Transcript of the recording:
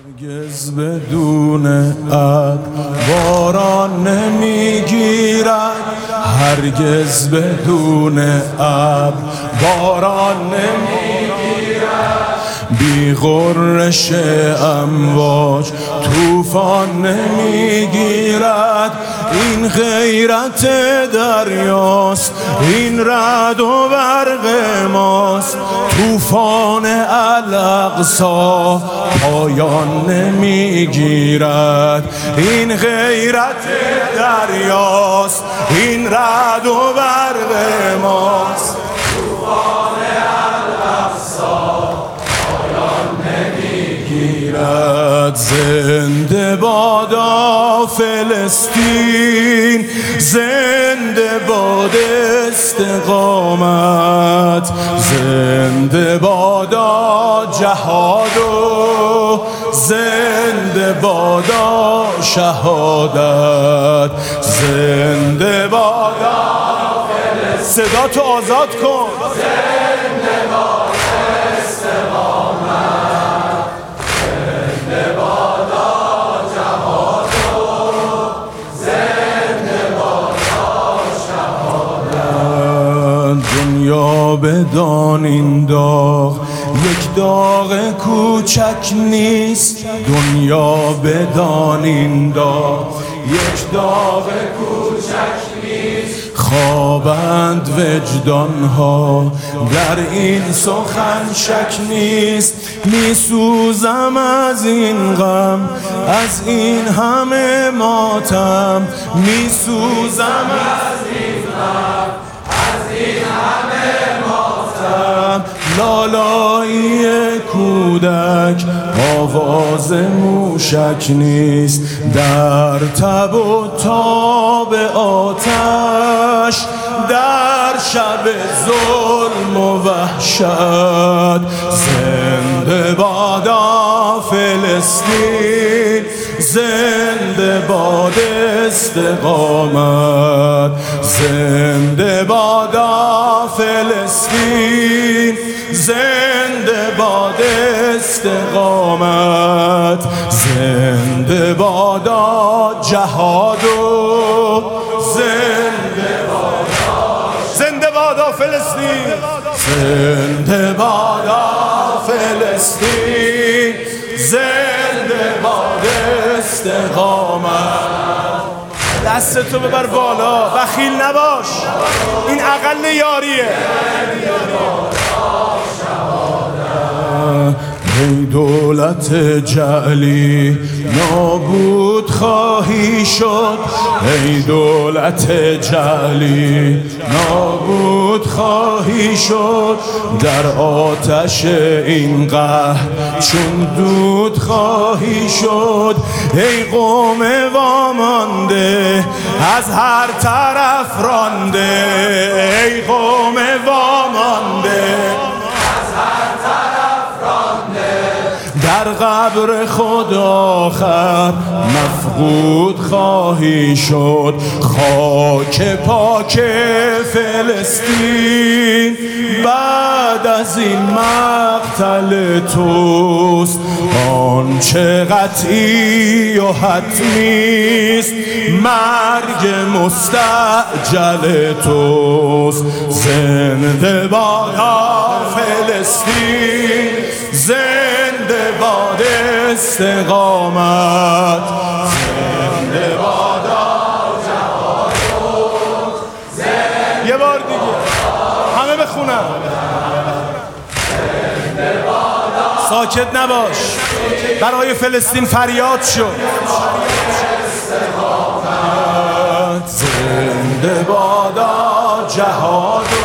هرگز بدون ابر باران نمیگیرد، هرگز بدون ابر باران نمیگیرد، بی غرش امواج طوفان نمیگیرد. این غیرت دریاست، این رعد و برق ماست، طوفان الاقصی پایان نمیگیرد. این غیرت دریاست، این رعد و برق ماست، طوفان الاقصی پایان نمیگیرد. زنده بادا فلسطین، زنده باد استقامت، زنده بادا جهاد و زنده بادا شهادت، زنده بادا فلسطین. صدا تو آزاد کن. زنده باد استقامت، زنده بادا جهاد و زنده بادا شهادت. دنیا بدان این داغ یک داغ کوچک نیست، دنیا بدان این داغ یک داغ کوچک نیست. خوابند وجدانها در این سخن شک نیست. میسوزم از این غم، از این همه ماتم، میسوزم از این غم، از این همه ماتم. لالایی کودک آواز موشک نیست، در تب و تاب آتش، در شب ظلم و وحشت. زنده بادا فلسطین، زنده باد استقامت، زنده بادا فلسطین، زنده باد استقامت، زنده بادا جهاد و زنده بادا، زنده بادا فلسطین، زنده بادا فلسطین، زنده باد استقامت. دستتو ببر بالا، بخیل نباش، این اقل یاریه. ای دولت جعلی نابود خواهی شد، ای دولت جعلی نابود خواهی شد. در آتش این قهر چون دود خواهی شد. ای قوم وامانده از هر طرف رانده، ای قوم وامانده در قبر خود آخر مفقود خواهی شد. خاک پاک فلسطین بعد از این مقتل توست، آنچه قطعی و حتمیست مرگ مستعجل توست. زنده بادا فلسطین، زنده باد استقامت، زنده بادا جهاد و زنده. یه بار دیگه همه بخونن. زنده بادا، ساکت نباش، برای فلسطین فریاد شو. زنده بادا جهاد و